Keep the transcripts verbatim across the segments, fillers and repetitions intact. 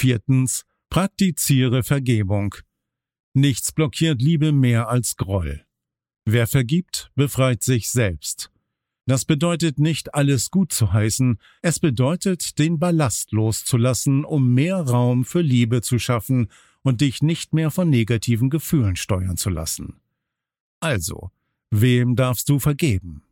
Viertens. Praktiziere Vergebung. Nichts blockiert Liebe mehr als Groll. Wer vergibt, befreit sich selbst. Das bedeutet nicht, alles gut zu heißen, es bedeutet, den Ballast loszulassen, um mehr Raum für Liebe zu schaffen und dich nicht mehr von negativen Gefühlen steuern zu lassen. Also, wem darfst du vergeben?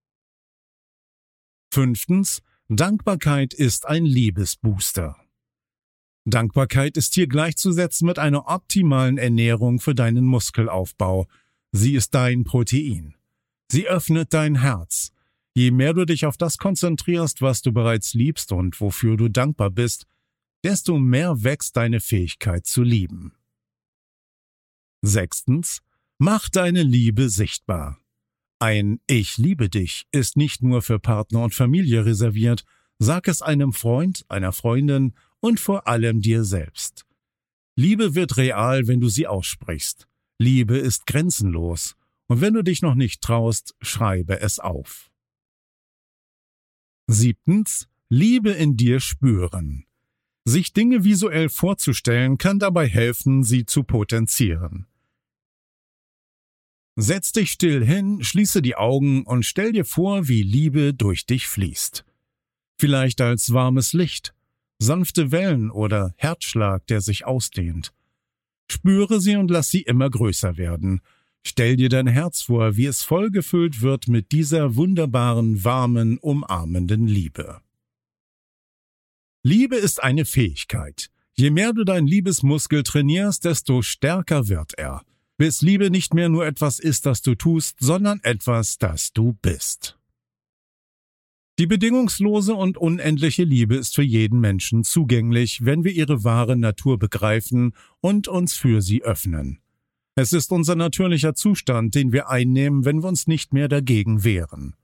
Fünftens. Dankbarkeit ist ein Liebesbooster. Dankbarkeit ist hier gleichzusetzen mit einer optimalen Ernährung für deinen Muskelaufbau. Sie ist dein Protein. Sie öffnet dein Herz. Je mehr du dich auf das konzentrierst, was du bereits liebst und wofür du dankbar bist, desto mehr wächst deine Fähigkeit zu lieben. Sechstens. Mach deine Liebe sichtbar. Ein Ich liebe dich ist nicht nur für Partner und Familie reserviert, sag es einem Freund, einer Freundin und vor allem dir selbst. Liebe wird real, wenn du sie aussprichst. Liebe ist grenzenlos. Und wenn du dich noch nicht traust, schreibe es auf. Siebtens. Liebe in dir spüren. Sich Dinge visuell vorzustellen, kann dabei helfen, sie zu potenzieren. Setz dich still hin, schließe die Augen und stell dir vor, wie Liebe durch dich fließt. Vielleicht als warmes Licht, sanfte Wellen oder Herzschlag, der sich ausdehnt. Spüre sie und lass sie immer größer werden. Stell dir dein Herz vor, wie es vollgefüllt wird mit dieser wunderbaren, warmen, umarmenden Liebe. Liebe ist eine Fähigkeit. Je mehr du deinen Liebesmuskel trainierst, desto stärker wird er. Bis Liebe nicht mehr nur etwas ist, das du tust, sondern etwas, das du bist. Die bedingungslose und unendliche Liebe ist für jeden Menschen zugänglich, wenn wir ihre wahre Natur begreifen und uns für sie öffnen. Es ist unser natürlicher Zustand, den wir einnehmen, wenn wir uns nicht mehr dagegen wehren.